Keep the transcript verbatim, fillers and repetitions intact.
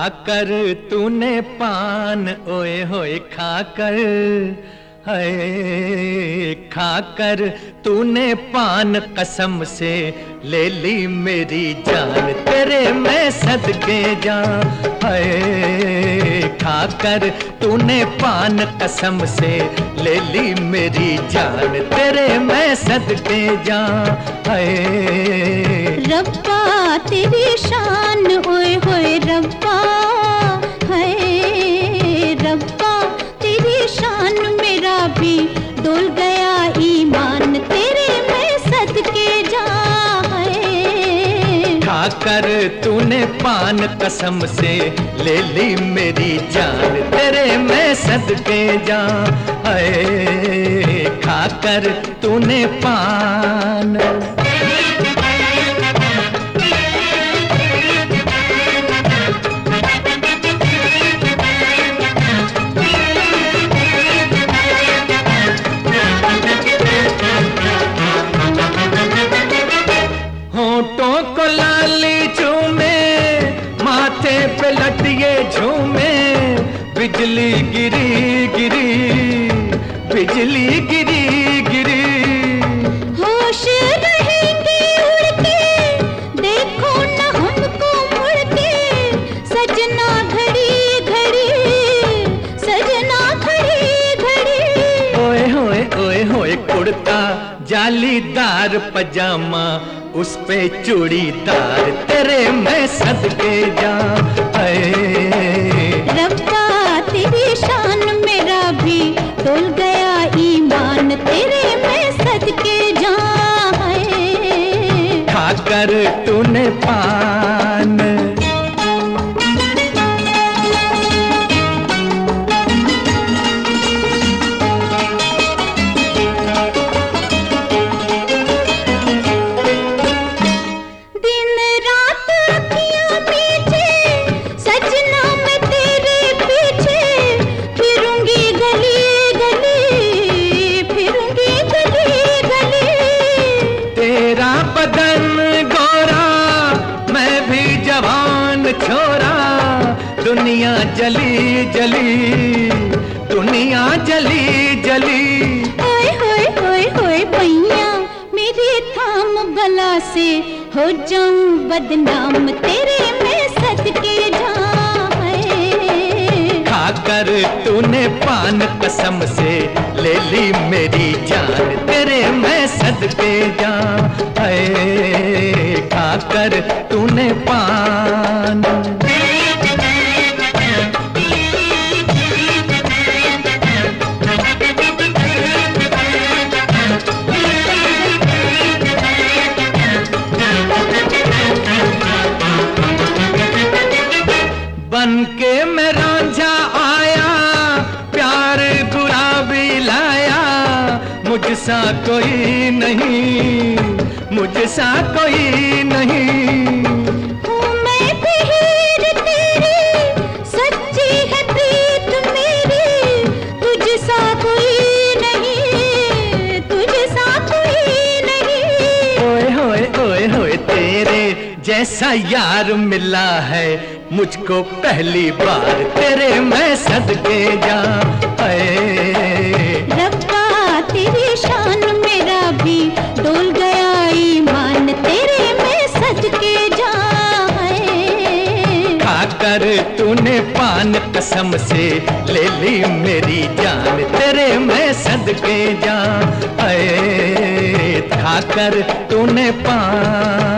खाकर तूने पान ओए होए खाकर, है खाकर तूने पान कसम से ले ली मेरी जान, तेरे मैं सदके जाऊं। है खाकर तूने पान कसम से ले ली मेरी जान, तेरे मैं सदके जाऊं। है रब्बा तेरी शान ओए होए रब्बा, है रब्बा तेरी शान मेरा भी डोल गया ईमान, तेरे मैं सदके जाऊं। खाकर तूने पान कसम से ले ली मेरी जान, तेरे मैं सदके जाऊं। है खाकर तूने पान। होठों को लाली चूमे, माथे पे लटिए झूमे, बिजली गिरी गिरी बिजली गिरी गिरी। होश रहेंगे उड़ के, देखो न हमको मुड़ के, सजना घड़ी घड़ी सजना घड़ी घड़ी। ओए होए ओए होए कुर्ता जालीदार पजामा, उस पे चूड़ीदार, तेरे मैं सदके जाऊं। रब्बा तेरी शान मेरा भी डोल गया ईमान, तेरे मैं सदके जाऊं। खाकर तूने पान। छोरा दुनिया जली जली दुनिया जली जली। ओए होए होए होए भैया मेरी थाम भला से हो जाऊं बदनाम, तेरे मैं सदके जाऊं। खाकर तूने पान कसम से ले ली मेरी जान, तेरे मैं सदके जाऊं। खाकर तूने पान। बन के मैं रांझा आया, प्यार गुलाबी लाया, मुझसा कोई नहीं मुझसा कोई नहीं। हूँ मैं भी हीर तेरी, सच्ची है प्रीत मेरी, तुझसा कोई नहीं तुझसा कोई नहीं। ओए होए ओए होए तेरे जैसा यार मिला है मुझको पहली बार, तेरे मैं सदके जाऊं। रब्बा तेरी शान मेरा भी डोल गया ईमान, तेरे मैं सदके जाऊं। खाकर तूने पान कसम से ले ली मेरी जान, तेरे मैं सदके जाऊं। खाकर तूने पान।